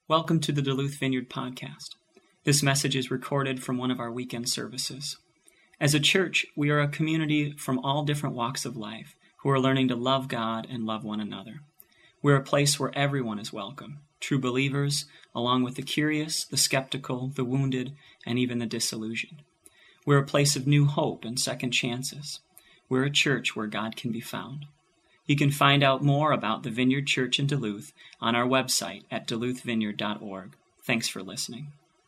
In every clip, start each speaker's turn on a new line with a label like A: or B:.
A: Welcome to the Duluth Vineyard Podcast. This message is recorded from one of our weekend services. As a church, we are a community from all different walks of life who are learning to love God and love one another. We're a place where everyone is welcome, true believers, along with the curious, the skeptical, the wounded, and even the disillusioned. We're a place of new hope and second chances. We're a church where God can be found. You can find out more about the Vineyard Church in Duluth on our website at duluthvineyard.org. Thanks for listening.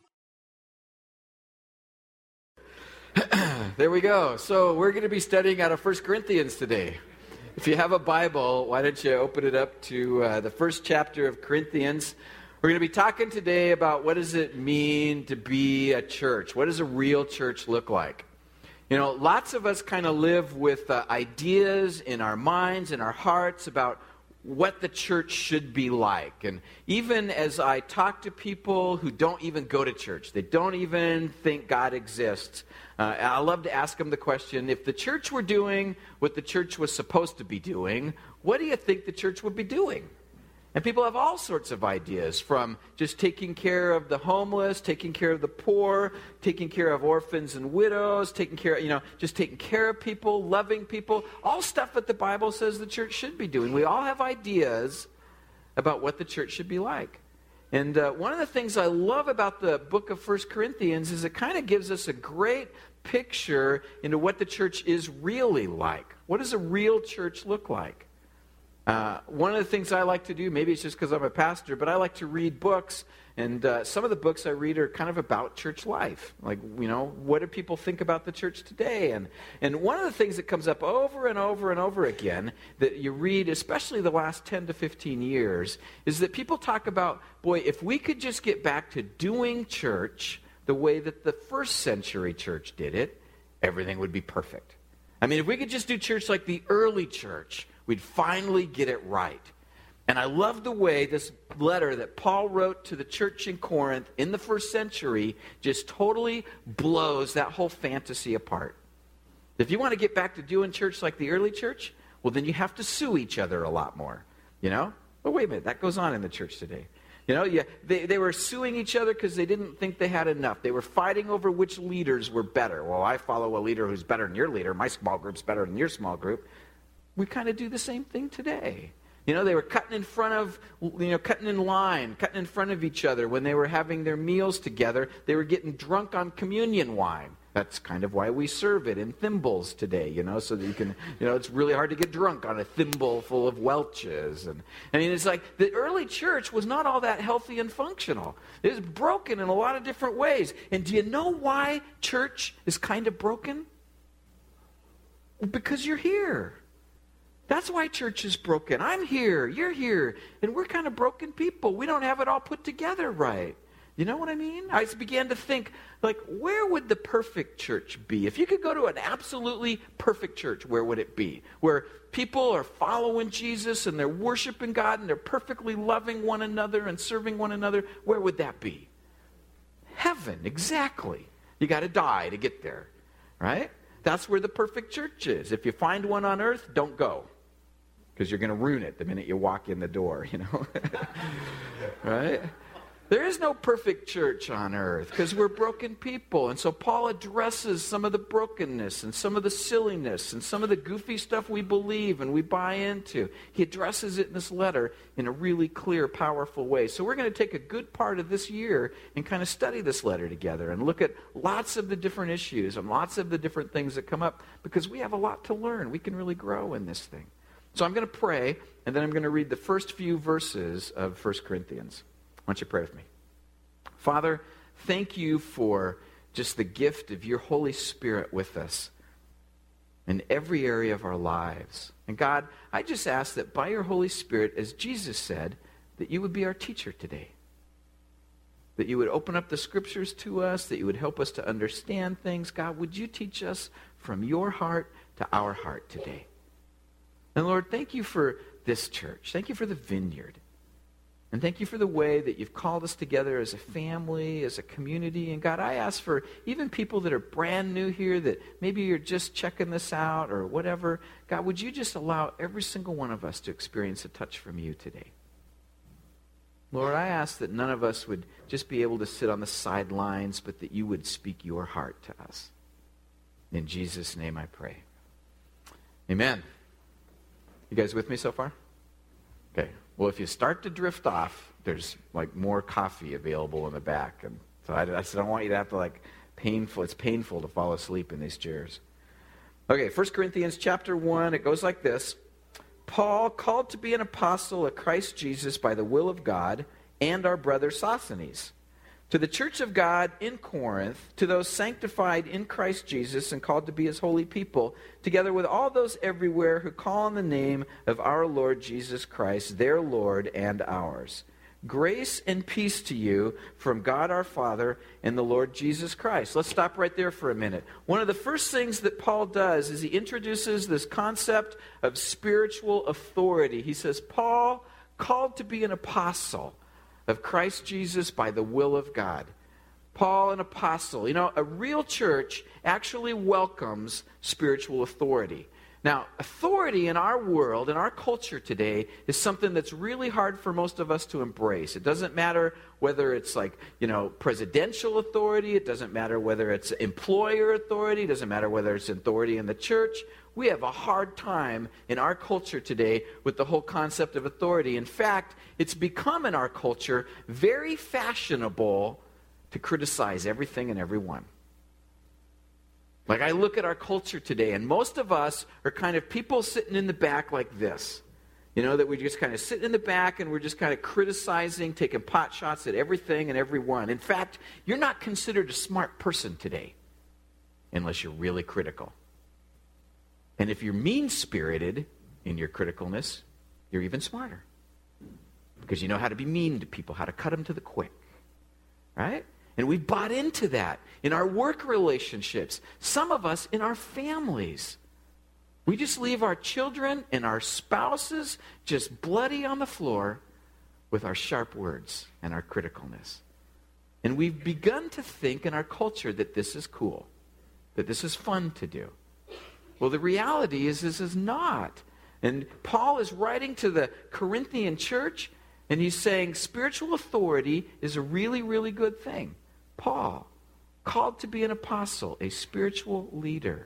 B: There we go. So we're going to be studying out of 1 Corinthians today. If you have a Bible, why don't you open it up to the first chapter of Corinthians. We're going to be talking today about what does it mean to be a church? What does a real church look like? You know, lots of us kind of live with ideas in our minds and our hearts about what the church should be like. And even as I talk to people who don't even go to church, they don't even think God exists, I love to ask them the question, if the church were doing what the church was supposed to be doing, what do you think the church would be doing? And people have all sorts of ideas, from just taking care of the homeless, taking care of the poor, taking care of orphans and widows, taking care of people, loving people, all stuff that the Bible says the church should be doing. We all have ideas about what the church should be like. And one of the things I love about the book of 1 Corinthians is it kind of gives us a great picture into what the church is really like. What does a real church look like? One of the things I like to do, maybe it's just because I'm a pastor, but I like to read books, and some of the books I read are kind of about church life. Like, you know, what do people think about the church today? And one of the things that comes up over and over and over again that you read, especially the last 10 to 15 years, is that people talk about, boy, if we could just get back to doing church the way that the first century church did it, everything would be perfect. I mean, if we could just do church like the early church, we'd finally get it right. And I love the way this letter that Paul wrote to the church in Corinth in the first century just totally blows that whole fantasy apart. If you want to get back to doing church like the early church, well, then you have to sue each other a lot more. You know? Well, wait a minute. That goes on in the church today. You know, they were suing each other because they didn't think they had enough. They were fighting over which leaders were better. Well, I follow a leader who's better than your leader. My small group's better than your small group. We kind of do the same thing today. You know, they were cutting in line, cutting in front of each other when they were having their meals together. They were getting drunk on communion wine. That's kind of why we serve it in thimbles today, you know, so that you can, you know, it's really hard to get drunk on a thimble full of Welch's. And I mean, it's like the early church was not all that healthy and functional. It was broken in a lot of different ways. And do you know why church is kind of broken? Because you're here. That's why church is broken. I'm here, you're here, and we're kind of broken people. We don't have it all put together right. You know what I mean? I began to think, like, where would the perfect church be? If you could go to an absolutely perfect church, where would it be? Where people are following Jesus and they're worshiping God and they're perfectly loving one another and serving one another, where would that be? Heaven, exactly. You got to die to get there, right? That's where the perfect church is. If you find one on earth, don't go. Because you're going to ruin it the minute you walk in the door, you know. Right? There is no perfect church on earth because we're broken people. And so Paul addresses some of the brokenness and some of the silliness and some of the goofy stuff we believe and we buy into. He addresses it in this letter in a really clear, powerful way. So we're going to take a good part of this year and kind of study this letter together and look at lots of the different issues and lots of the different things that come up because we have a lot to learn. We can really grow in this thing. So I'm going to pray, and then I'm going to read the first few verses of 1 Corinthians. Why don't you pray with me? Father, thank you for just the gift of your Holy Spirit with us in every area of our lives. And God, I just ask that by your Holy Spirit, as Jesus said, that you would be our teacher today. That you would open up the scriptures to us, that you would help us to understand things. God, would you teach us from your heart to our heart today? And Lord, thank you for this church. Thank you for the Vineyard. And thank you for the way that you've called us together as a family, as a community. And God, I ask for even people that are brand new here, that maybe you're just checking this out or whatever. God, would you just allow every single one of us to experience a touch from you today? Lord, I ask that none of us would just be able to sit on the sidelines, but that you would speak your heart to us. In Jesus' name I pray. Amen. You guys with me so far? Okay. Well, if you start to drift off, there's like more coffee available in the back. And so I don't want you to have to it's painful to fall asleep in these chairs. Okay, 1 Corinthians chapter 1, it goes like this. Paul, called to be an apostle of Christ Jesus by the will of God, and our brother Sosthenes, to the church of God in Corinth, to those sanctified in Christ Jesus and called to be his holy people, together with all those everywhere who call on the name of our Lord Jesus Christ, their Lord and ours. Grace and peace to you from God our Father and the Lord Jesus Christ. Let's stop right there for a minute. One of the first things that Paul does is he introduces this concept of spiritual authority. He says, Paul, called to be an apostle of Christ Jesus by the will of God. Paul, an apostle. You know, a real church actually welcomes spiritual authority. Now, authority in our world, in our culture today, is something that's really hard for most of us to embrace. It doesn't matter whether it's presidential authority. It doesn't matter whether it's employer authority. It doesn't matter whether it's authority in the church. We have a hard time in our culture today with the whole concept of authority. In fact, it's become in our culture very fashionable to criticize everything and everyone. Like I look at our culture today, and most of us are kind of people sitting in the back like this. You know, that we just kind of sit in the back and we're just kind of criticizing, taking pot shots at everything and everyone. In fact, you're not considered a smart person today unless you're really critical. And if you're mean-spirited in your criticalness, you're even smarter. Because you know how to be mean to people, how to cut them to the quick. Right? And we've bought into that in our work relationships. Some of us in our families. We just leave our children and our spouses just bloody on the floor with our sharp words and our criticalness. And we've begun to think in our culture that this is cool, that this is fun to do. Well, the reality is this is not. And Paul is writing to the Corinthian church, and he's saying spiritual authority is a really, really good thing. Paul, called to be an apostle, a spiritual leader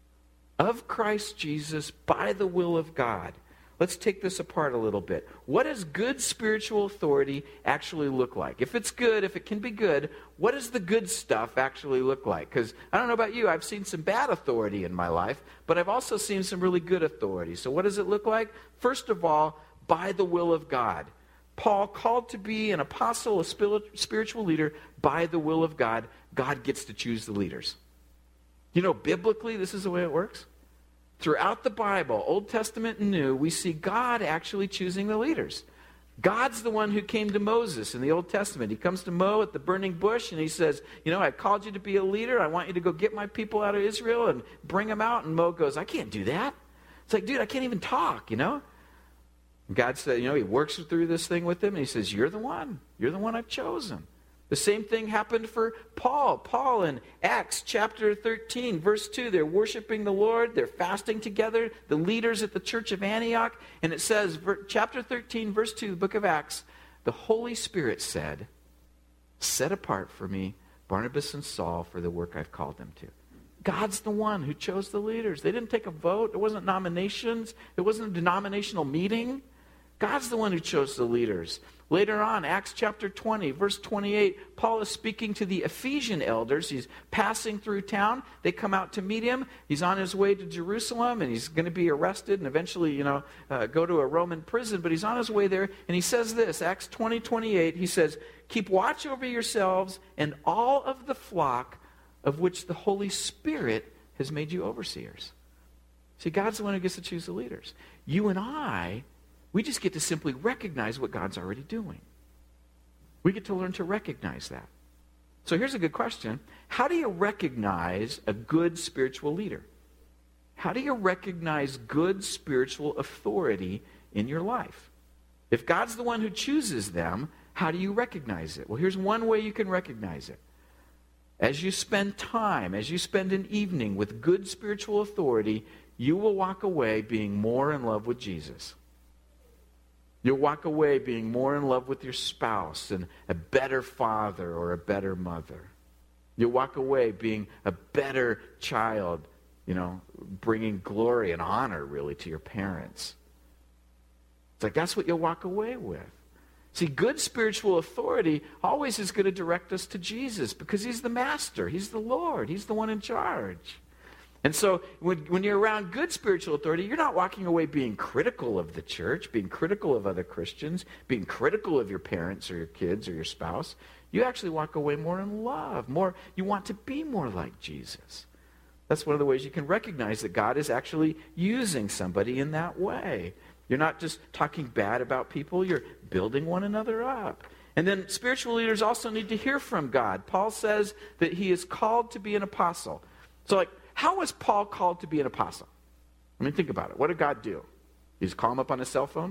B: of Christ Jesus by the will of God. Let's take this apart a little bit. What does good spiritual authority actually look like? If it's good, if it can be good, what does the good stuff actually look like? Because I don't know about you, I've seen some bad authority in my life, but I've also seen some really good authority. So what does it look like? First of all, by the will of God. Paul, called to be an apostle, a spiritual leader, by the will of God. God gets to choose the leaders. You know, biblically, this is the way it works. Throughout the Bible, Old Testament and New, we see God actually choosing the leaders. God's the one who came to Moses in the Old Testament. He comes to Mo at the burning bush and he says, you know, I've called you to be a leader. I want you to go get my people out of Israel and bring them out. And Mo goes, I can't do that. It's like, dude, I can't even talk, you know. And God said, you know, he works through this thing with him and he says, you're the one. You're the one I've chosen. The same thing happened for Paul. Paul in Acts chapter 13, verse 2, they're worshiping the Lord. They're fasting together, the leaders at the church of Antioch. And it says, chapter 13, verse 2, the book of Acts, the Holy Spirit said, set apart for me Barnabas and Saul for the work I've called them to. God's the one who chose the leaders. They didn't take a vote. It wasn't nominations. It wasn't a denominational meeting. God's the one who chose the leaders. Later on, Acts chapter 20, verse 28, Paul is speaking to the Ephesian elders. He's passing through town. They come out to meet him. He's on his way to Jerusalem, and he's going to be arrested and eventually, go to a Roman prison. But he's on his way there, and he says this, Acts 20, 28, he says, keep watch over yourselves and all of the flock of which the Holy Spirit has made you overseers. See, God's the one who gets to choose the leaders. You and I, we just get to simply recognize what God's already doing. We get to learn to recognize that. So here's a good question. How do you recognize a good spiritual leader? How do you recognize good spiritual authority in your life? If God's the one who chooses them, how do you recognize it? Well, here's one way you can recognize it. As you spend time, as you spend an evening with good spiritual authority, you will walk away being more in love with Jesus. You'll walk away being more in love with your spouse and a better father or a better mother. You'll walk away being a better child, bringing glory and honor, really, to your parents. It's like that's what you'll walk away with. See, good spiritual authority always is going to direct us to Jesus because he's the master. He's the Lord. He's the one in charge. And so when you're around good spiritual authority, you're not walking away being critical of the church, being critical of other Christians, being critical of your parents or your kids or your spouse. You actually walk away more in love. You want to be more like Jesus. That's one of the ways you can recognize that God is actually using somebody in that way. You're not just talking bad about people, you're building one another up. And then spiritual leaders also need to hear from God. Paul says that he is called to be an apostle. So how was Paul called to be an apostle? I mean, think about it. What did God do? He just call him up on his cell phone?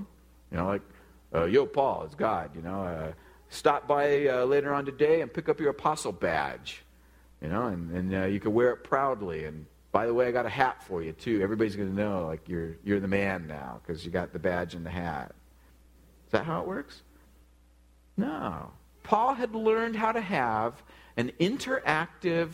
B: Yo, Paul, it's God. Stop by later on today and pick up your apostle badge. And you can wear it proudly. And by the way, I got a hat for you, too. Everybody's going to know, you're the man now because you got the badge and the hat. Is that how it works? No. Paul had learned how to have an interactive,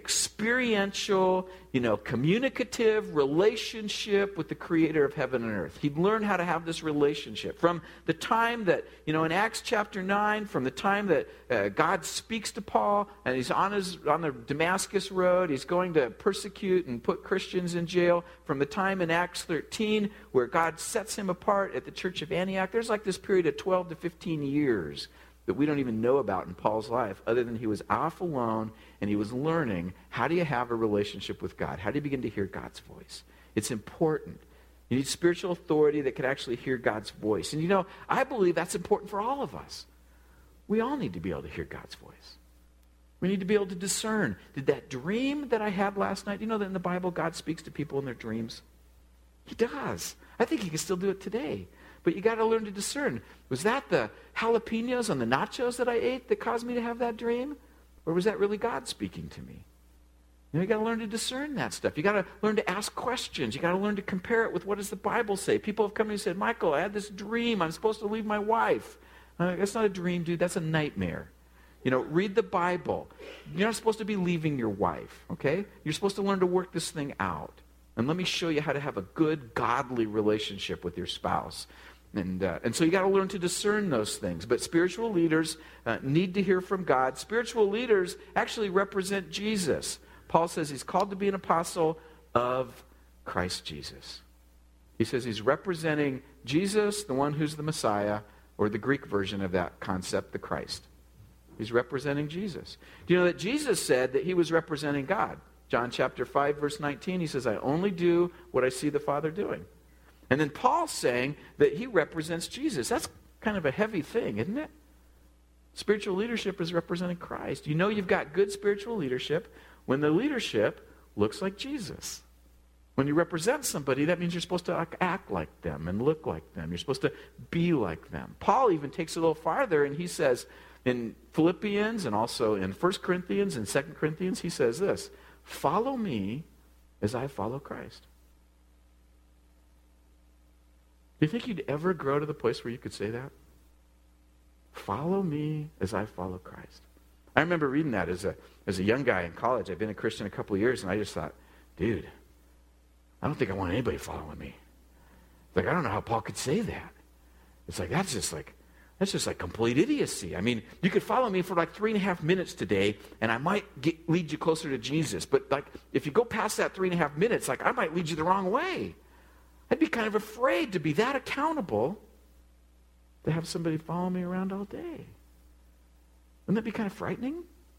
B: experiential, communicative relationship with the creator of heaven and earth. He'd learned how to have this relationship. From the time that, in Acts chapter 9, from the time that God speaks to Paul, and he's on the Damascus road, he's going to persecute and put Christians in jail. From the time in Acts 13, where God sets him apart at the church of Antioch, there's this period of 12 to 15 years that we don't even know about in Paul's life, other than he was off alone and he was learning, how do you have a relationship with God? How do you begin to hear God's voice? It's important. You need spiritual authority that can actually hear God's voice. And I believe that's important for all of us. We all need to be able to hear God's voice. We need to be able to discern, did that dream that I had last night, that in the Bible God speaks to people in their dreams? He does. I think he can still do it today. But you got to learn to discern. Was that the jalapenos on the nachos that I ate that caused me to have that dream? Or was that really God speaking to me? You got to learn to discern that stuff. You got to learn to ask questions. You got to learn to compare it with what does the Bible say. People have come to me and said, Michael, I had this dream. I'm supposed to leave my wife. That's not a dream, dude. That's a nightmare. Read the Bible. You're not supposed to be leaving your wife, okay? You're supposed to learn to work this thing out. And let me show you how to have a good, godly relationship with your spouse. And so you got to learn to discern those things. But spiritual leaders need to hear from God. Spiritual leaders actually represent Jesus. Paul says he's called to be an apostle of Christ Jesus. He says he's representing Jesus, the one who's the Messiah, or the Greek version of that concept, the Christ. He's representing Jesus. Do you know that Jesus said that he was representing God? John chapter 5, verse 19, he says, I only do what I see the Father doing. And then Paul's saying that he represents Jesus. That's kind of a heavy thing, isn't it? Spiritual leadership is representing Christ. You've got good spiritual leadership when the leadership looks like Jesus. When you represent somebody, that means you're supposed to act like them and look like them. You're supposed to be like them. Paul even takes it a little farther, and he says in Philippians and also in 1 Corinthians and 2 Corinthians, he says this, follow me as I follow Christ. Do you think you'd ever grow to the place where you could say that? Follow me as I follow Christ. I remember reading that as a young guy in college. I'd been a Christian a couple of years, and I just thought, dude, I don't think I want anybody following me. I don't know how Paul could say that. It's that's just like complete idiocy. I mean, you could follow me for 3.5 minutes today, and I might lead you closer to Jesus. But if you go past that 3.5 minutes, I might lead you the wrong way. I'd be kind of afraid to be that accountable to have somebody follow me around all day. Wouldn't that be kind of frightening?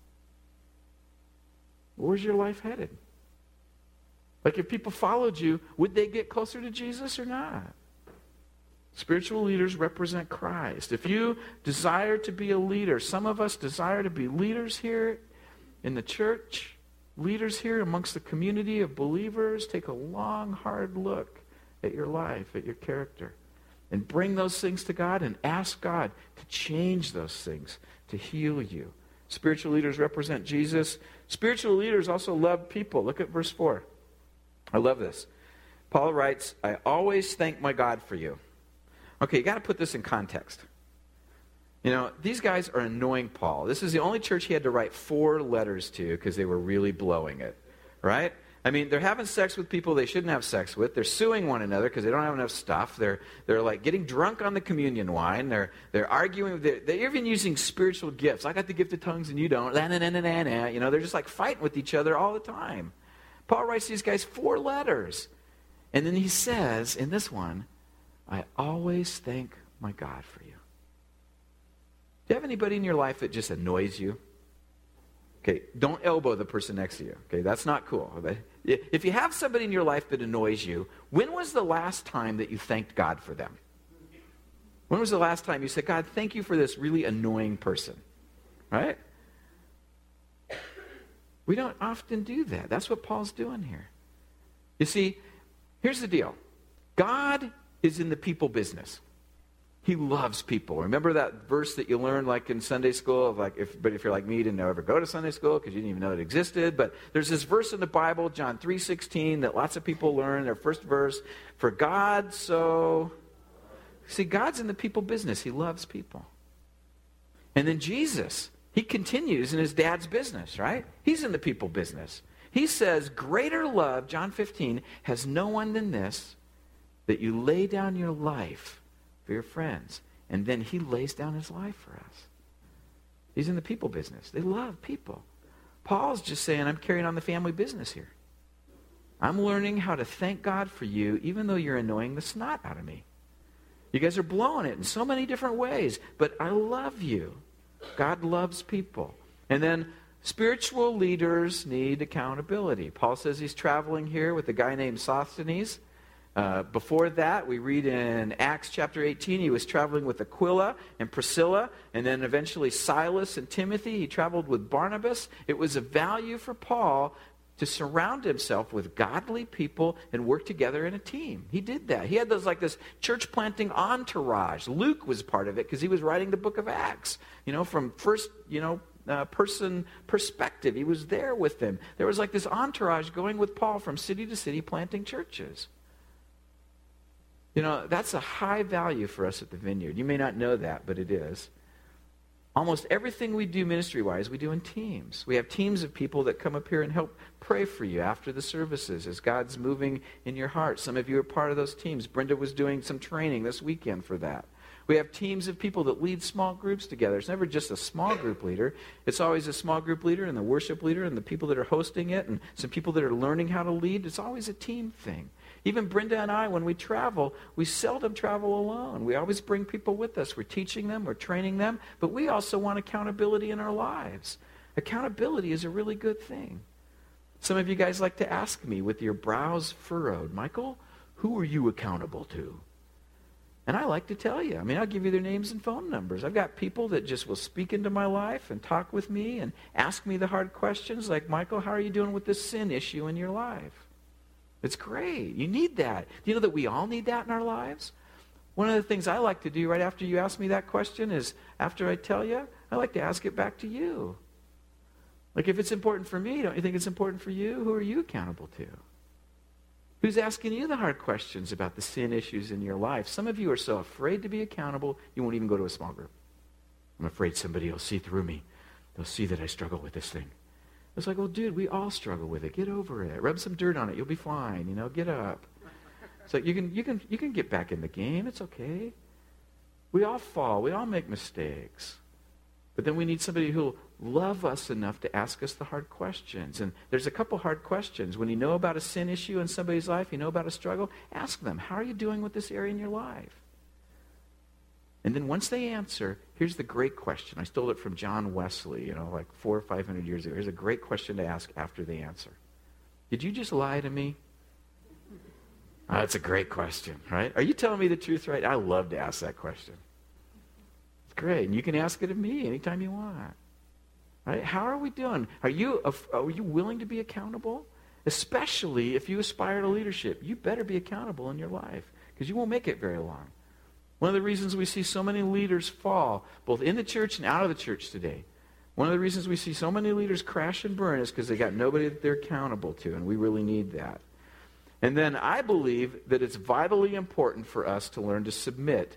B: Where's your life headed? If people followed you, would they get closer to Jesus or not? Spiritual leaders represent Christ. If you desire to be a leader, some of us desire to be leaders here in the church, leaders here amongst the community of believers, take a long, hard look at your life, at your character, and bring those things to God and ask God to change those things, to heal you. Spiritual leaders represent Jesus. Spiritual leaders also love people. Look at verse 4. I love this. Paul writes, I always thank my God for you. Okay, you got to put this in context. You know, these guys are annoying Paul. This is the only church he had to write 4 letters to because they were really blowing it, right? I mean, they're having sex with people they shouldn't have sex with. They're suing one another because they don't have enough stuff. They're like getting drunk on the communion wine. They're arguing. They're even using spiritual gifts. I got the gift of tongues and you don't. You know, they're just like fighting with each other all the time. Paul writes these guys 4 letters. And then he says in this one, I always thank my God for you. Do you have anybody in your life that just annoys you? Okay, don't elbow the person next to you. Okay, that's not cool. If you have somebody in your life that annoys you, when was the last time that you thanked God for them? When was the last time you said, God, thank you for this really annoying person? Right? We don't often do that. That's what Paul's doing here. You see, here's the deal. God is in the people business. He loves people. Remember that verse that you learned like in Sunday school? But if you're like me, you didn't ever go to Sunday school because you didn't even know it existed. But there's this verse in the Bible, John 3:16, that lots of people learn, their first verse. For God so... See, God's in the people business. He loves people. And then Jesus, he continues in his dad's business, right? He's in the people business. He says, greater love, John 15, has no one than this, that you lay down your life for your friends. And then he lays down his life for us. He's in the people business. They love people. Paul's just saying, I'm carrying on the family business here. I'm learning how to thank God for you, even though you're annoying the snot out of me. You guys are blowing it in so many different ways, but I love you. God loves people. And then spiritual leaders need accountability. Paul says he's traveling here with a guy named Sosthenes. Before that, we read in Acts chapter 18, he was traveling with Aquila and Priscilla, and then eventually Silas and Timothy. He traveled with Barnabas. It was a value for Paul to surround himself with godly people and work together in a team. He did that. He had this church planting entourage. Luke was part of it because he was writing the book of Acts, from first, person perspective. He was there with them. There was like this entourage going with Paul from city to city planting churches. That's a high value for us at the Vineyard. You may not know that, but it is. Almost everything we do ministry-wise, we do in teams. We have teams of people that come up here and help pray for you after the services as God's moving in your heart. Some of you are part of those teams. Brenda was doing some training this weekend for that. We have teams of people that lead small groups together. It's never just a small group leader. It's always a small group leader and the worship leader and the people that are hosting it and some people that are learning how to lead. It's always a team thing. Even Brenda and I, when we travel, we seldom travel alone. We always bring people with us. We're teaching them, we're training them, but we also want accountability in our lives. Accountability is a really good thing. Some of you guys like to ask me with your brows furrowed, Michael, who are you accountable to? And I like to tell you. I'll give you their names and phone numbers. I've got people that just will speak into my life and talk with me and ask me the hard questions like, Michael, how are you doing with this sin issue in your life? It's great. You need that. Do you know that we all need that in our lives? One of the things I like to do right after you ask me that question is, after I tell you, I like to ask it back to you. Like, if it's important for me, don't you think it's important for you? Who are you accountable to? Who's asking you the hard questions about the sin issues in your life? Some of you are so afraid to be accountable, you won't even go to a small group. I'm afraid somebody will see through me. They'll see that I struggle with this thing. It's like, well, dude, we all struggle with it. Get over it. Rub some dirt on it. You'll be fine. Get up. It's like you can get back in the game. It's okay. We all fall. We all make mistakes. But then we need somebody who'll love us enough to ask us the hard questions. And there's a couple hard questions. When you know about a sin issue in somebody's life, you know about a struggle, ask them, how are you doing with this area in your life? And then once they answer, here's the great question. I stole it from John Wesley, like 400 or 500 years ago. Here's a great question to ask after they answer. Did you just lie to me? Oh, that's a great question, right? Are you telling me the truth, right? I love to ask that question. It's great. And you can ask it of me anytime you want. Right? How are we doing? Are you willing to be accountable? Especially if you aspire to leadership. You better be accountable in your life because you won't make it very long. One of the reasons we see so many leaders fall, both in the church and out of the church today, one of the reasons we see so many leaders crash and burn is because they got nobody that they're accountable to, and we really need that. And then I believe that it's vitally important for us to learn to submit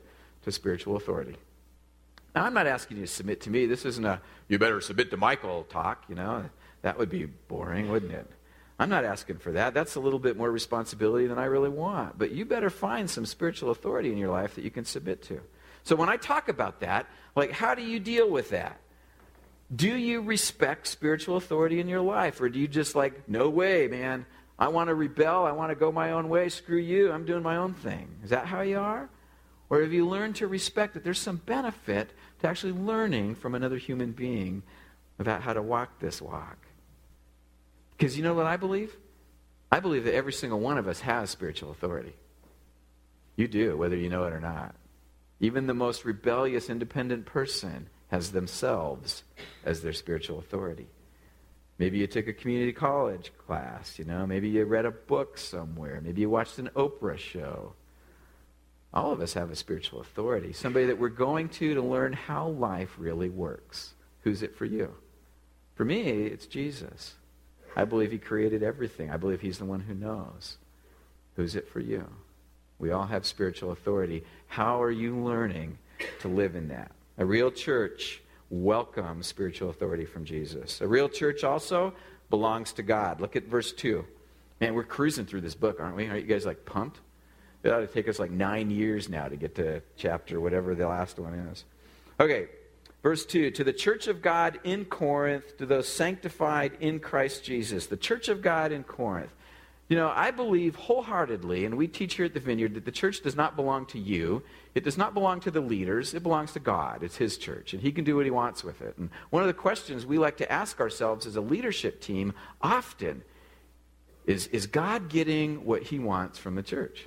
B: to spiritual authority. Now, I'm not asking you to submit to me. This isn't a, you better submit to Michael talk, That would be boring, wouldn't it? I'm not asking for that. That's a little bit more responsibility than I really want. But you better find some spiritual authority in your life that you can submit to. So when I talk about that, how do you deal with that? Do you respect spiritual authority in your life? Or do you just no way, man. I want to rebel. I want to go my own way. Screw you. I'm doing my own thing. Is that how you are? Or have you learned to respect that there's some benefit to actually learning from another human being about how to walk this walk? Because you know what I believe? I believe that every single one of us has spiritual authority. You do, whether you know it or not. Even the most rebellious, independent person has themselves as their spiritual authority. Maybe you took a community college class, Maybe you read a book somewhere. Maybe you watched an Oprah show. All of us have a spiritual authority. Somebody that we're going to learn how life really works. Who's it for you? For me, it's Jesus. I believe he created everything. I believe he's the one who knows. Who's it for you? We all have spiritual authority. How are you learning to live in that? A real church welcomes spiritual authority from Jesus. A real church also belongs to God. Look at verse 2. Man, we're cruising through this book, aren't we? Aren't you guys pumped? It ought to take us 9 years now to get to chapter whatever the last one is. Okay, verse 2. To the church of God in Corinth, to those sanctified in Christ Jesus. The church of God in Corinth. I believe wholeheartedly, and we teach here at the Vineyard, that the church does not belong to you. It does not belong to the leaders. It belongs to God. It's his church, and he can do what he wants with it. And one of the questions we like to ask ourselves as a leadership team often is God getting what he wants from the church?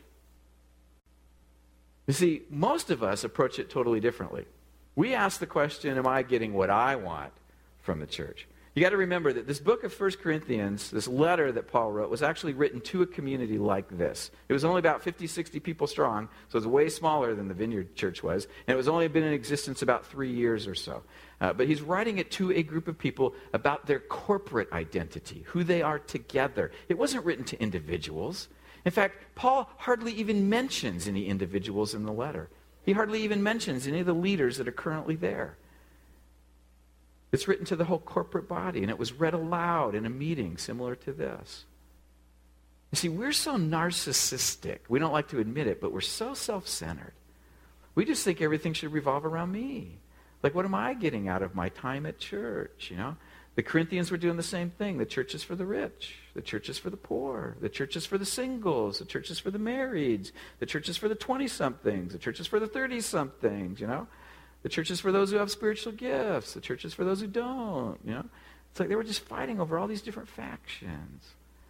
B: You see, most of us approach it totally differently. We ask the question, am I getting what I want from the church? You got to remember that this book of 1 Corinthians, this letter that Paul wrote, was actually written to a community like this. It was only about 50, 60 people strong, so it was way smaller than the Vineyard Church was, and it was only been in existence about 3 years or so. But he's writing it to a group of people about their corporate identity, who they are together. It wasn't written to individuals. In fact, Paul hardly even mentions any individuals in the letter. He hardly even mentions any of the leaders that are currently there. It's written to the whole corporate body, and it was read aloud in a meeting similar to this. You see, we're so narcissistic. We don't like to admit it, but we're so self-centered. We just think everything should revolve around me. What am I getting out of my time at church, The Corinthians were doing the same thing. The church is for the rich. The church is for the poor. The church is for the singles. The church is for the marrieds. The church is for the 20-somethings. The church is for the 30-somethings, The church is for those who have spiritual gifts. The church is for those who don't, It's they were just fighting over all these different factions.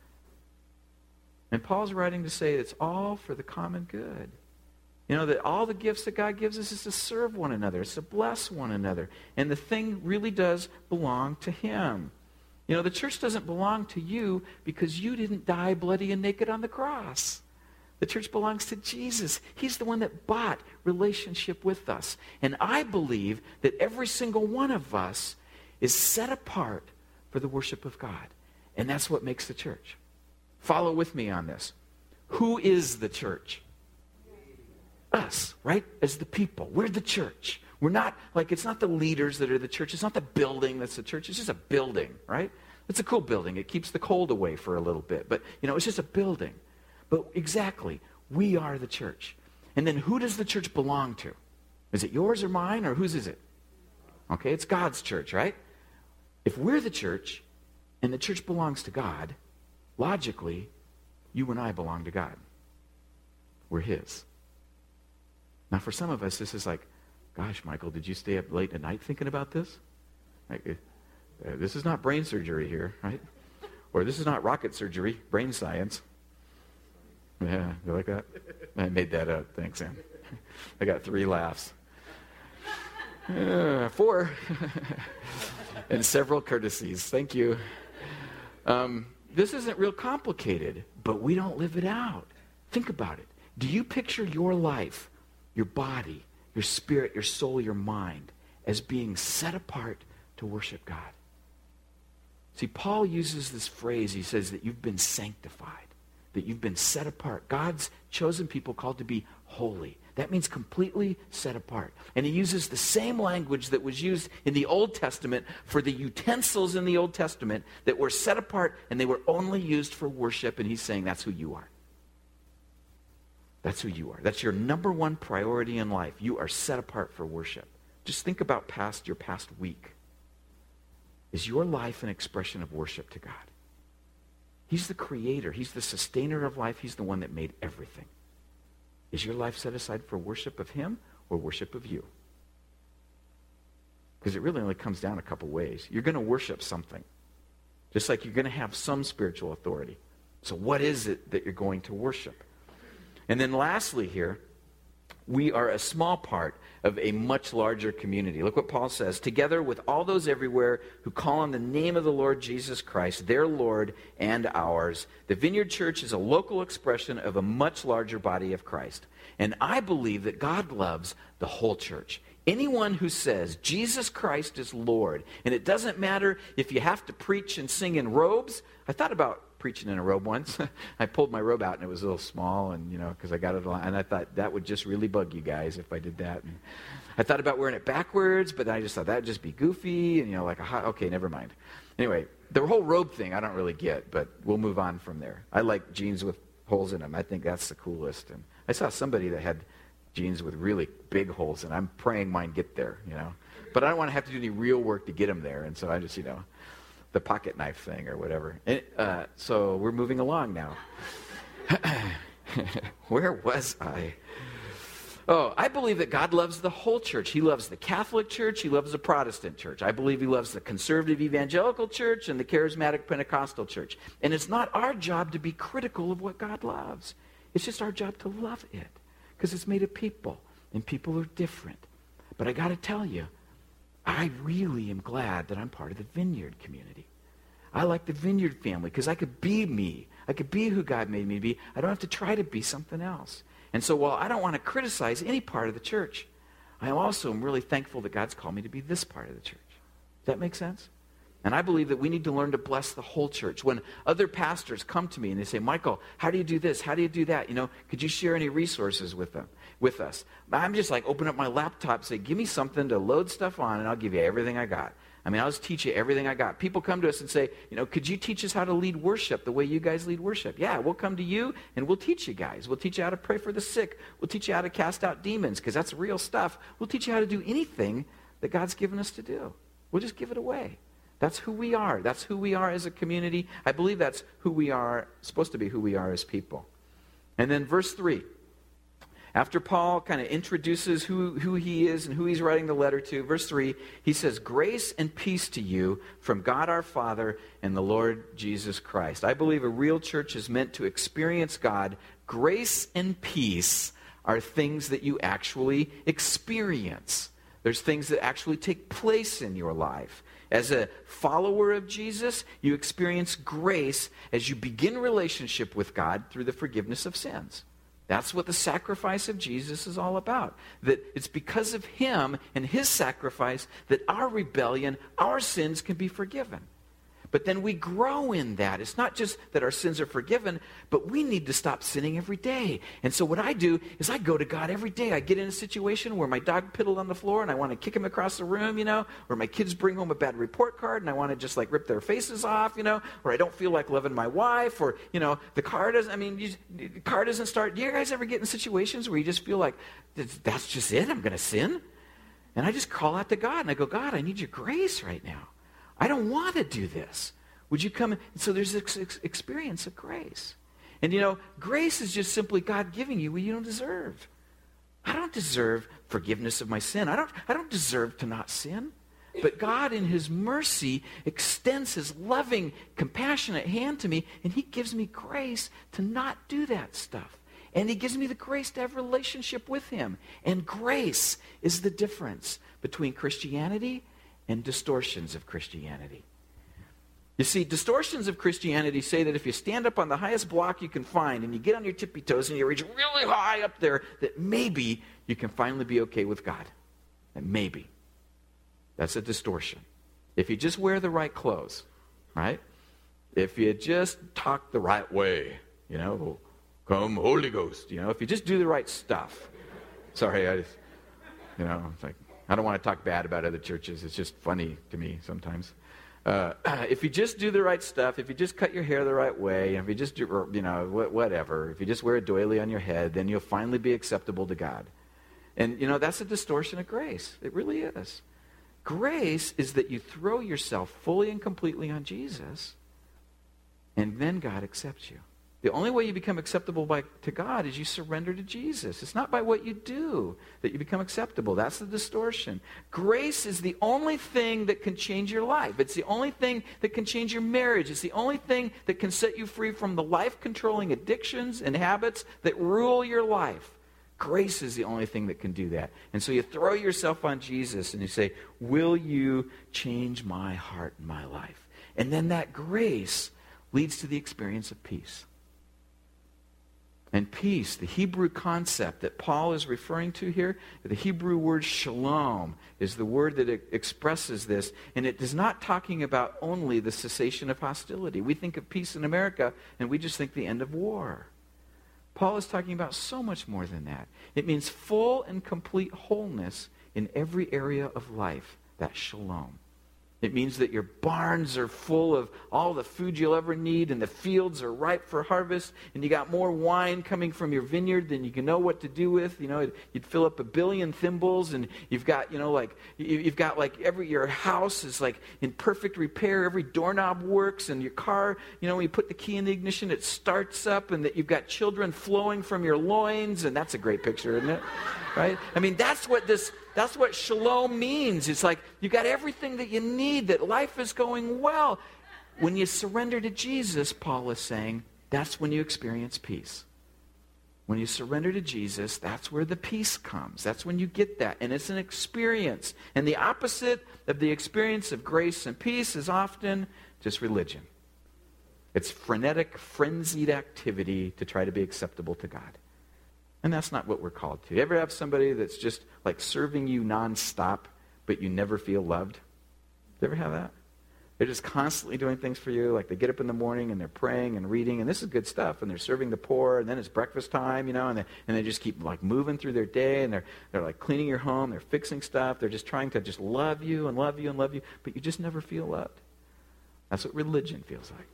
B: And Paul's writing to say it's all for the common good. That all the gifts that God gives us is to serve one another. It's to bless one another. And the thing really does belong to him. The church doesn't belong to you because you didn't die bloody and naked on the cross. The church belongs to Jesus. He's the one that bought relationship with us. And I believe that every single one of us is set apart for the worship of God. And that's what makes the church. Follow with me on this. Who is the church? Us, right? As the people. We're the church. We're not, it's not the leaders that are the church. It's not the building that's the church. It's just a building, right? It's a cool building. It keeps the cold away for a little bit. But, it's just a building. But exactly, we are the church. And then who does the church belong to? Is it yours or mine, or whose is it? Okay, it's God's church, right? If we're the church, and the church belongs to God, logically, you and I belong to God. We're his. Now, for some of us, this is gosh, Michael, did you stay up late at night thinking about this? This is not brain surgery here, right? Or this is not rocket surgery, brain science. Yeah, you like that? I made that up. Thanks, Ann. I got 3 laughs. 4. And several courtesies. Thank you. This isn't real complicated, but we don't live it out. Think about it. Do you picture your life, your body, your spirit, your soul, your mind, as being set apart to worship God? See, Paul uses this phrase. He says that you've been sanctified, that you've been set apart. God's chosen people called to be holy. That means completely set apart. And he uses the same language that was used in the Old Testament for the utensils in the Old Testament that were set apart and they were only used for worship. And he's saying that's who you are. That's who you are. That's your number one priority in life. You are set apart for worship. Just think about your past week. Is your life an expression of worship to God? He's the creator. He's the sustainer of life. He's the one that made everything. Is your life set aside for worship of him or worship of you? Because it really only comes down a couple ways. You're going to worship something. Just like you're going to have some spiritual authority. So what is it that you're going to worship? And then lastly here, we are a small part of a much larger community. Look what Paul says. Together with all those everywhere who call on the name of the Lord Jesus Christ, their Lord and ours, the Vineyard Church is a local expression of a much larger body of Christ. And I believe that God loves the whole church. Anyone who says Jesus Christ is Lord, and it doesn't matter if you have to preach and sing in robes. I thought about preaching in a robe once. I pulled my robe out and it was a little small, and because I got it and I thought that would just really bug you guys if I did that. And I thought about wearing it backwards, but then I just thought that would just be goofy and okay, never mind. Anyway, the whole robe thing I don't really get, but we'll move on from there. I like jeans with holes in them. I think that's the coolest. And I saw somebody that had jeans with really big holes, and I'm praying mine get there, But I don't want to have to do any real work to get them there, and so I just, the pocket knife thing or whatever. And, so we're moving along now. Where was I? Oh, I believe that God loves the whole church. He loves the Catholic Church. He loves the Protestant Church. I believe he loves the conservative evangelical church and the charismatic Pentecostal church. And it's not our job to be critical of what God loves. It's just our job to love it because it's made of people, and people are different. But I got to tell you, I really am glad that I'm part of the Vineyard community. I like the Vineyard family because I could be me. I could be who God made me to be. I don't have to try to be something else. And so while I don't want to criticize any part of the church, I also am really thankful that God's called me to be this part of the church. Does that make sense? And I believe that we need to learn to bless the whole church. When other pastors come to me and they say, Michael, how do you do this? How do you do that? Could you share any resources with us? I'm just like, open up my laptop, say, give me something to load stuff on, and I'll give you everything I got. I'll just teach you everything I got. People come to us and say, could you teach us how to lead worship the way you guys lead worship? Yeah, we'll come to you and we'll teach you guys. We'll teach you how to pray for the sick. We'll teach you how to cast out demons because that's real stuff. We'll teach you how to do anything that God's given us to do. We'll just give it away. That's who we are. That's who we are as a community. I believe that's who we are, supposed to be who we are as people. And then verse 3. After Paul kind of introduces who he is and who he's writing the letter to, verse 3, he says, grace and peace to you from God our Father and the Lord Jesus Christ. I believe a real church is meant to experience God. Grace and peace are things that you actually experience. There's things that actually take place in your life. As a follower of Jesus, you experience grace as you begin relationship with God through the forgiveness of sins. That's what the sacrifice of Jesus is all about. That it's because of him and his sacrifice that our rebellion, our sins can be forgiven. But then we grow in that. It's not just that our sins are forgiven, but we need to stop sinning every day. And so what I do is I go to God every day. I get in a situation where my dog piddled on the floor and I want to kick him across the room, or my kids bring home a bad report card and I want to just rip their faces off, or I don't feel like loving my wife, or, the car doesn't start. Do you guys ever get in situations where you just feel like, that's just it, I'm going to sin? And I just call out to God and I go, God, I need your grace right now. I don't want to do this. Would you come? And so there's this experience of grace. And grace is just simply God giving you what you don't deserve. I don't deserve forgiveness of my sin. I don't deserve to not sin. But God in his mercy extends his loving, compassionate hand to me, and he gives me grace to not do that stuff. And he gives me the grace to have a relationship with him. And grace is the difference between Christianity and distortions of Christianity. You see, distortions of Christianity say that if you stand up on the highest block you can find and you get on your tippy toes and you reach really high up there, that maybe you can finally be okay with God. And maybe. That's a distortion. If you just wear the right clothes, right? If you just talk the right way, come Holy Ghost, if you just do the right stuff, Sorry, it's like, I don't want to talk bad about other churches. It's just funny to me sometimes. If you just do the right stuff, if you just cut your hair the right way, if you just do, whatever, if you just wear a doily on your head, then you'll finally be acceptable to God. And, that's a distortion of grace. It really is. Grace is that you throw yourself fully and completely on Jesus, and then God accepts you. The only way you become acceptable to God is you surrender to Jesus. It's not by what you do that you become acceptable. That's the distortion. Grace is the only thing that can change your life. It's the only thing that can change your marriage. It's the only thing that can set you free from the life-controlling addictions and habits that rule your life. Grace is the only thing that can do that. And so you throw yourself on Jesus and you say, will you change my heart and my life? And then that grace leads to the experience of peace. And peace, the Hebrew concept that Paul is referring to here, the Hebrew word shalom is the word that expresses this. And it is not talking about only the cessation of hostility. We think of peace in America and we just think the end of war. Paul is talking about so much more than that. It means full and complete wholeness in every area of life. That's shalom. It means that your barns are full of all the food you'll ever need, and the fields are ripe for harvest, and you got more wine coming from your vineyard than you can know what to do with. You'd fill up 1 billion thimbles, and you've got, your house is like in perfect repair. Every doorknob works, and your car, when you put the key in the ignition, it starts up, and that you've got children flowing from your loins, and that's a great picture, isn't it? Right? I mean, that's what shalom means. It's like you got everything that you need, that life is going well. When you surrender to Jesus, Paul is saying, that's when you experience peace. When you surrender to Jesus, that's where the peace comes. That's when you get that. And it's an experience. And the opposite of the experience of grace and peace is often just religion. It's frenetic, frenzied activity to try to be acceptable to God. And that's not what we're called to. You ever have somebody that's just like serving you nonstop, but you never feel loved? You ever have that? They're just constantly doing things for you. Like they get up in the morning and they're praying and reading, and this is good stuff. And they're serving the poor, and then it's breakfast time, and they just keep like moving through their day, and they're like cleaning your home, they're fixing stuff, they're just trying to just love you and love you and love you, but you just never feel loved. That's what religion feels like.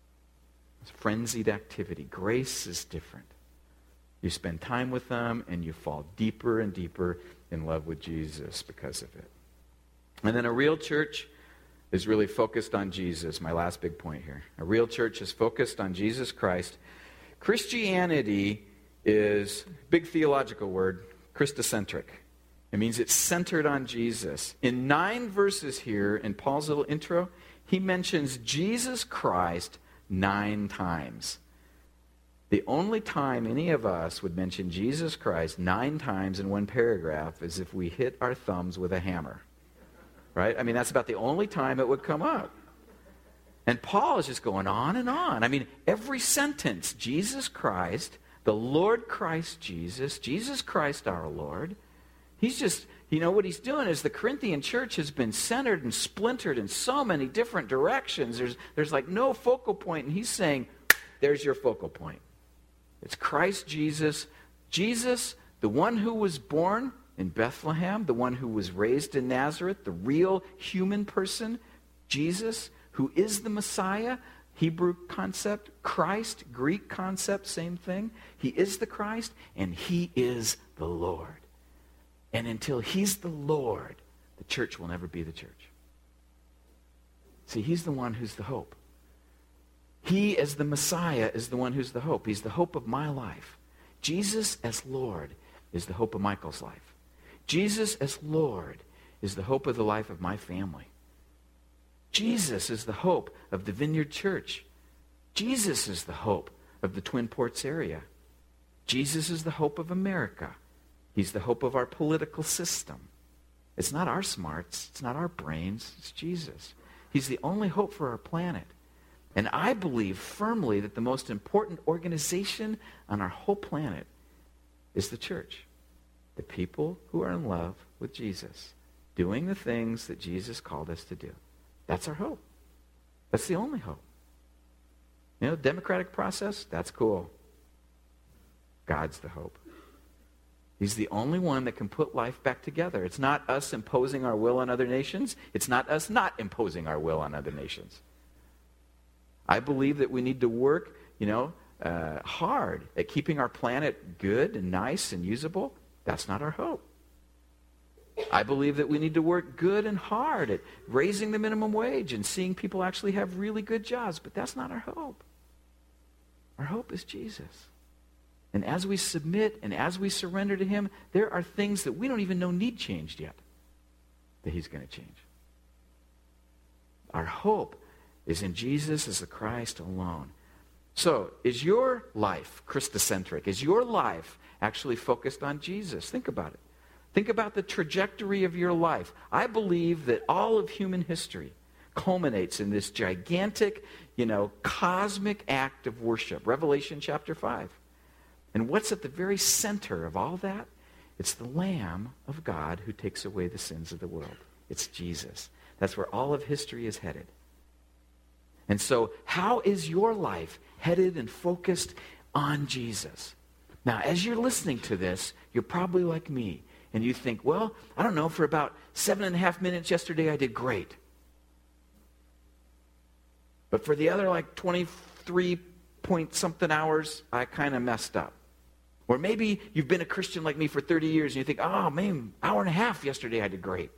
B: It's frenzied activity. Grace is different. You spend time with them, and you fall deeper and deeper in love with Jesus because of it. And then a real church is really focused on Jesus. My last big point here. A real church is focused on Jesus Christ. Christianity is, big theological word, Christocentric. It means it's centered on Jesus. In 9 verses here, in Paul's little intro, he mentions Jesus Christ 9 times. The only time any of us would mention Jesus Christ 9 times in one paragraph is if we hit our thumbs with a hammer. Right? I mean, that's about the only time it would come up. And Paul is just going on and on. I mean, every sentence, Jesus Christ, the Lord Christ Jesus, Jesus Christ our Lord. He's just, what he's doing is the Corinthian church has been centered and splintered in so many different directions. There's like no focal point, and he's saying, there's your focal point. It's Christ Jesus. Jesus, the one who was born in Bethlehem, the one who was raised in Nazareth, the real human person, Jesus, who is the Messiah, Hebrew concept, Christ, Greek concept, same thing. He is the Christ, and he is the Lord. And until he's the Lord, the church will never be the church. See, he's the one who's the hope. He, as the Messiah, is the one who's the hope. He's the hope of my life. Jesus as Lord is the hope of Michael's life. Jesus as Lord is the hope of the life of my family. Jesus is the hope of the Vineyard Church. Jesus is the hope of the Twin Ports area. Jesus is the hope of America. He's the hope of our political system. It's not our smarts. It's not our brains. It's Jesus. He's the only hope for our planet. And I believe firmly that the most important organization on our whole planet is the church. The people who are in love with Jesus, doing the things that Jesus called us to do. That's our hope. That's the only hope. Democratic process, that's cool. God's the hope. He's the only one that can put life back together. It's not us imposing our will on other nations. It's not us not imposing our will on other nations. I believe that we need to work, hard at keeping our planet good and nice and usable. That's not our hope. I believe that we need to work good and hard at raising the minimum wage and seeing people actually have really good jobs. But that's not our hope. Our hope is Jesus. And as we submit and as we surrender to him, there are things that we don't even know need changed yet that he's going to change. Our hope is in Jesus as the Christ alone. So, is your life Christocentric? Is your life actually focused on Jesus? Think about it. Think about the trajectory of your life. I believe that all of human history culminates in this gigantic, cosmic act of worship. Revelation chapter 5. And what's at the very center of all that? It's the Lamb of God who takes away the sins of the world. It's Jesus. That's where all of history is headed. And so, how is your life headed and focused on Jesus? Now, as you're listening to this, you're probably like me, and you think, well, I don't know, for about 7.5 minutes yesterday I did great. But for the other 23 point something hours, I kind of messed up. Or maybe you've been a Christian like me for 30 years and you think, oh man, hour and a half yesterday I did great.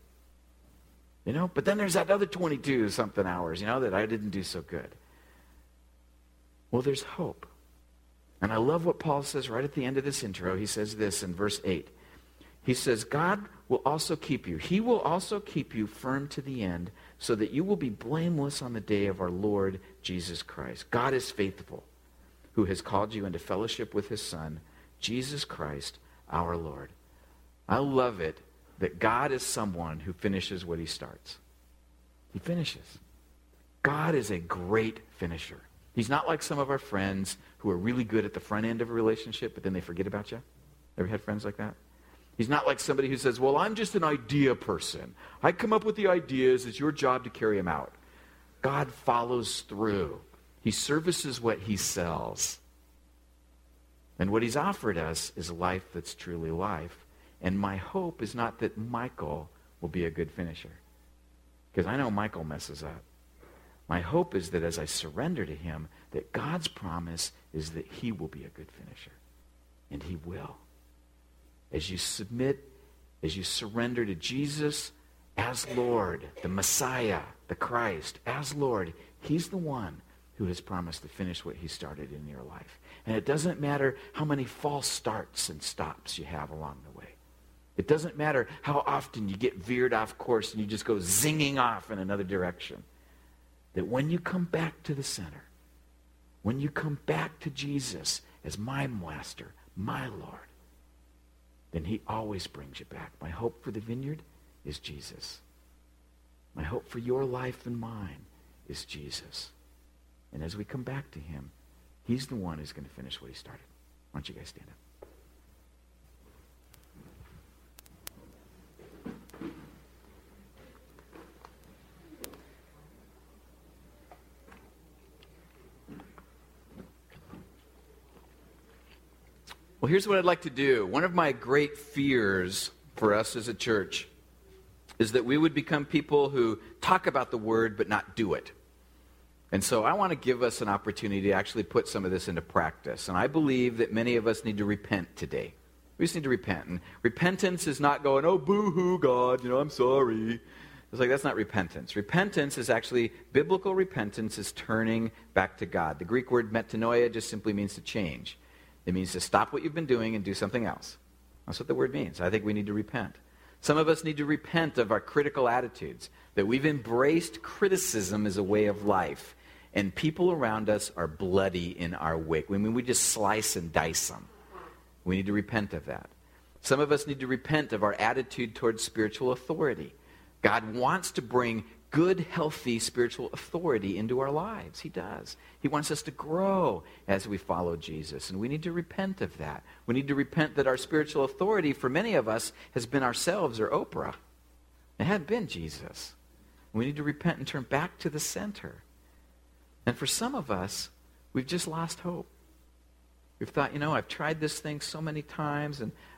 B: But then there's that other 22 something hours, that I didn't do so good. Well, there's hope. And I love what Paul says right at the end of this intro. He says this in verse 8. He says, God will also keep you. He will also keep you firm to the end so that you will be blameless on the day of our Lord Jesus Christ. God is faithful, who has called you into fellowship with his Son, Jesus Christ, our Lord. I love it that God is someone who finishes what he starts. He finishes. God is a great finisher. He's not like some of our friends who are really good at the front end of a relationship, but then they forget about you. Ever had friends like that? He's not like somebody who says, well, I'm just an idea person. I come up with the ideas. It's your job to carry them out. God follows through. He services what he sells. And what he's offered us is a life that's truly life. And my hope is not that Michael will be a good finisher. Because I know Michael messes up. My hope is that as I surrender to him, that God's promise is that he will be a good finisher. And he will. As you submit, as you surrender to Jesus as Lord, the Messiah, the Christ, as Lord, he's the one who has promised to finish what he started in your life. And it doesn't matter how many false starts and stops you have along the way. It doesn't matter how often you get veered off course and you just go zinging off in another direction. That when you come back to the center, when you come back to Jesus as my master, my Lord, then he always brings you back. My hope for the vineyard is Jesus. My hope for your life and mine is Jesus. And as we come back to him, he's the one who's going to finish what he started. Why don't you guys stand up? Well, here's what I'd like to do. One of my great fears for us as a church is that we would become people who talk about the word but not do it. And so I want to give us an opportunity to actually put some of this into practice. And I believe that many of us need to repent today. We just need to repent. And repentance is not going, oh, boo-hoo, God, I'm sorry. It's like, that's not repentance. Repentance is actually, biblical repentance is turning back to God. The Greek word metanoia just simply means to change. It means to stop what you've been doing and do something else. That's what the word means. I think we need to repent. Some of us need to repent of our critical attitudes, that we've embraced criticism as a way of life, and people around us are bloody in our wake. We just slice and dice them. We need to repent of that. Some of us need to repent of our attitude towards spiritual authority. God wants to bring good, healthy spiritual authority into our lives. He does. He wants us to grow as we follow Jesus, and we need to repent of that. We need to repent that our spiritual authority, for many of us, has been ourselves or Oprah. It hadn't been Jesus. We need to repent and turn back to the center. And for some of us, we've just lost hope. We've thought, I've tried this thing so many times, and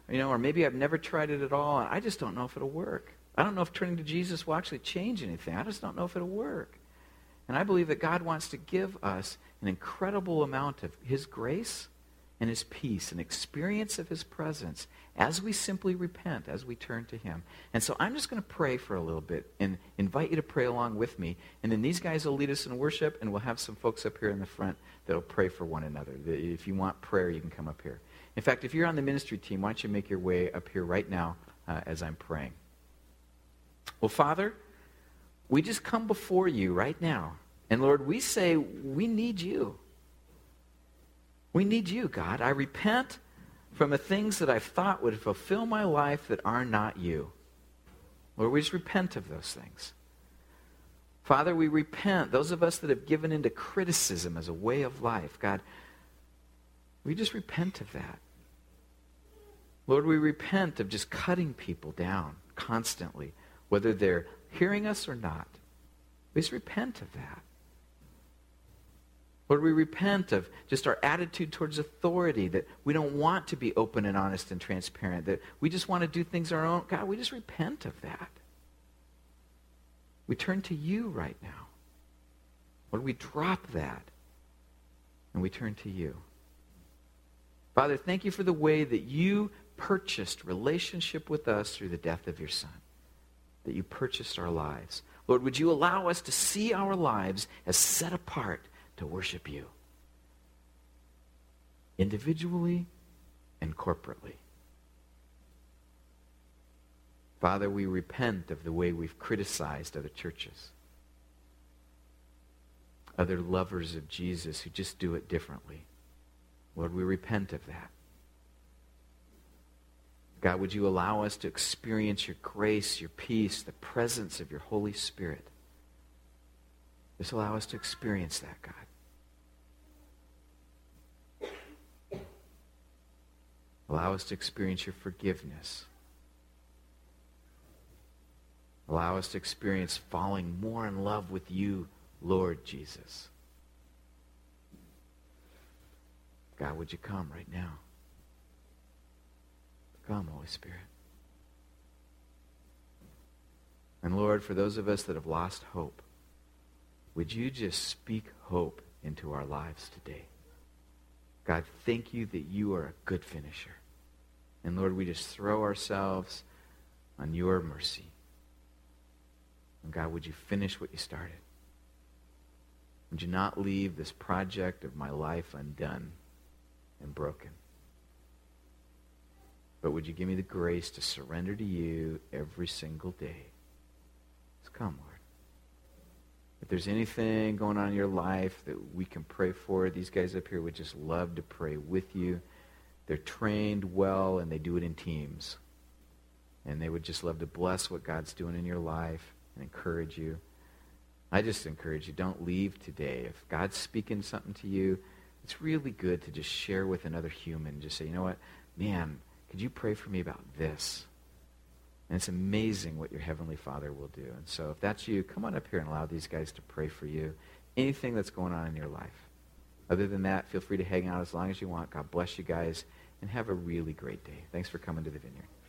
B: or maybe I've never tried it at all, and I just don't know if it'll work. I don't know if turning to Jesus will actually change anything. I just don't know if it'll work. And I believe that God wants to give us an incredible amount of his grace and his peace, an experience of his presence as we simply repent, as we turn to him. And so I'm just going to pray for a little bit and invite you to pray along with me. And then these guys will lead us in worship, and we'll have some folks up here in the front that will pray for one another. If you want prayer, you can come up here. In fact, if you're on the ministry team, why don't you make your way up here right now as I'm praying. Well, Father, we just come before you right now. And Lord, we say we need you. We need you, God. I repent from the things that I thought would fulfill my life that are not you. Lord, we just repent of those things. Father, we repent. Those of us that have given into criticism as a way of life, God, we just repent of that. Lord, we repent of just cutting people down constantly, whether they're hearing us or not. We just repent of that. Lord, we repent of just our attitude towards authority, that we don't want to be open and honest and transparent, that we just want to do things our own. God, we just repent of that. We turn to you right now. Lord, we drop that and we turn to you. Father, thank you for the way that you purchased relationship with us through the death of your Son, that you purchased our lives. Lord, would you allow us to see our lives as set apart to worship you, individually and corporately. Father, we repent of the way we've criticized other churches, other lovers of Jesus who just do it differently. Lord, we repent of that. God, would you allow us to experience your grace, your peace, the presence of your Holy Spirit? Just allow us to experience that, God. Allow us to experience your forgiveness. Allow us to experience falling more in love with you, Lord Jesus. God, would you come right now? Come, Holy Spirit. And Lord, for those of us that have lost hope, would you just speak hope into our lives today? God, thank you that you are a good finisher. And Lord, we just throw ourselves on your mercy. And God, would you finish what you started? Would you not leave this project of my life undone and broken? But would you give me the grace to surrender to you every single day? Just come, Lord. If there's anything going on in your life that we can pray for, these guys up here would just love to pray with you. They're trained well, and they do it in teams. And they would just love to bless what God's doing in your life and encourage you. I just encourage you, don't leave today. If God's speaking something to you, it's really good to just share with another human. Just say, you know what, man, could you pray for me about this? And it's amazing what your Heavenly Father will do. And so if that's you, come on up here and allow these guys to pray for you. Anything that's going on in your life. Other than that, feel free to hang out as long as you want. God bless you guys, and have a really great day. Thanks for coming to the Vineyard.